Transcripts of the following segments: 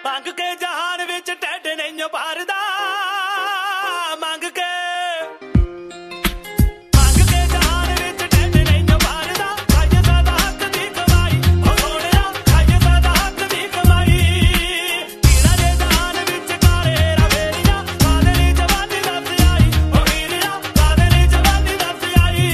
ਮੰਗ ਕੇ ਜਹਾਨ ਵਿੱਚ ਢਿੱਡ ਨਹੀਂ ਭਰਦਾ ਮੰਗ ਕੇ ਜਹਾਨ ਵਿੱਚ ਢਿੱਡ ਨਹੀਂ ਭਰਦਾ ਖਾਈਏ ਸਦਾ ਹੱਕ ਦੀ ਕਮਾਈ ਉਹ ਸੋਹਣਿਆ ਖਾਈਏ ਸਦਾ ਹੱਕ ਦੀ ਕਮਾਈ ਕੀੜਾ ਦੇ ਜਹਾਨ ਵਿੱਚ ਕਾਲੇ ਰਵੇਰੀਆਂ ਕਾਦੇ ਲਈ ਜਵਾਨੀ ਦੱਸ ਆਈ ਉਹ ਹੀਰਿਆ ਕਾਦੇ ਲਈ ਜਵਾਨੀ ਦੱਸ ਆਈ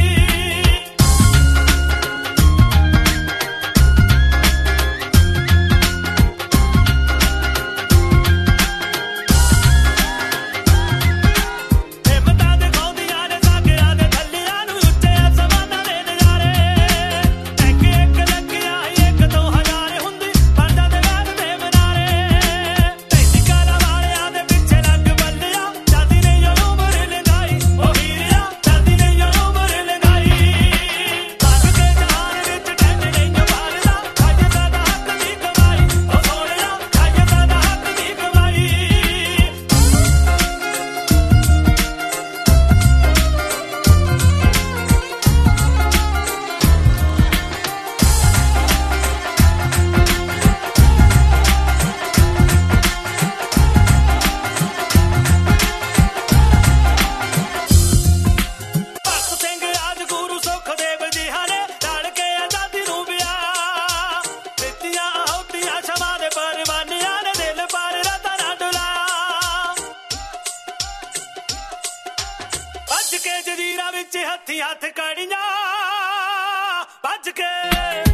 ਜਜ਼ੀਰਾ ਵਿੱਚ ਹੱਥੀ ਹੱਥ ਕੜੀਆਂ ਭੱਜ ਕੇ